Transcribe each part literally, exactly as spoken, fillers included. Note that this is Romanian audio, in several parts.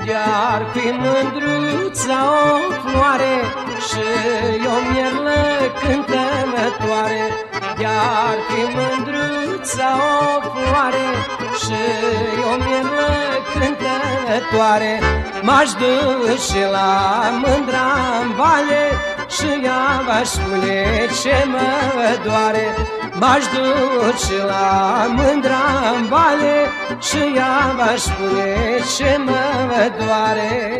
Iar fi mândruța o floare și o mierlă cântămătoare. Iar fi mândruța o floare și o mierlă cântămătoare. M-aș duce la mândra-n vale și ea v-aș spune ce mă doare. M-aș duce la mândra-n vale și ea v-aș spune ce mă doare.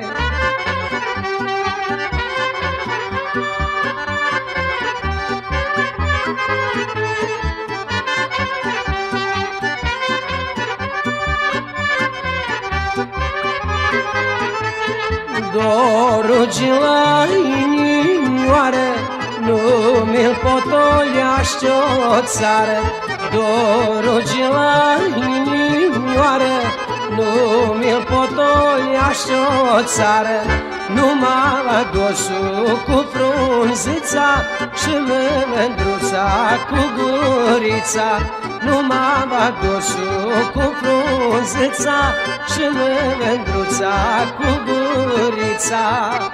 Dorul la inimioară nu mi-l potoleaște o țară. Dorul la inimioară nu mi-l potoleaște o țară. Numai dosul cu frunzița și mândruța cu gurița. Numai dosul cu frunzița și mândruța cu gurița.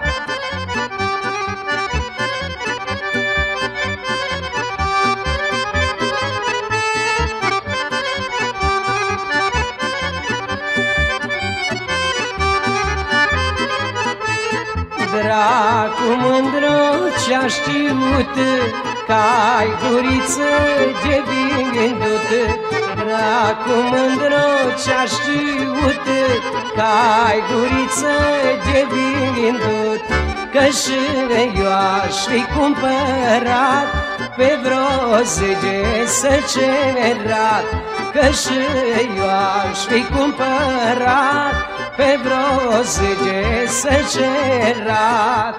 Dracu mândră ce-a știut că-ai guriță de vindut. Dracu mândră ce-a știut că-ai guriță de vindut. Că și eu aș fi cumpărat pe vreo zi de săcerat. Că și eu aș fi cumpărat pe vreo zi de săcerat.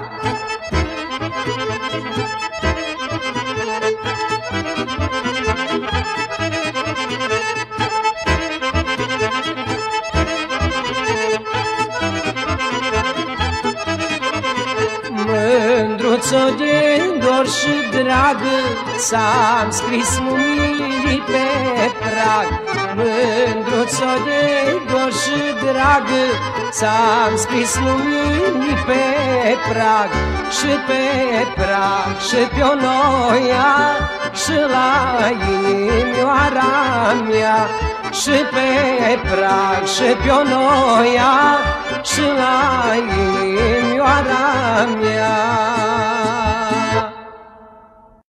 Mândruțo de dor și drag, ți-am scris numiri pe prag. Mândruțo de dor și drag, ți-am scris numiri pe prag. Și pe prag și pe o noia și la inimioara mea. Și pe prag și pe o noia și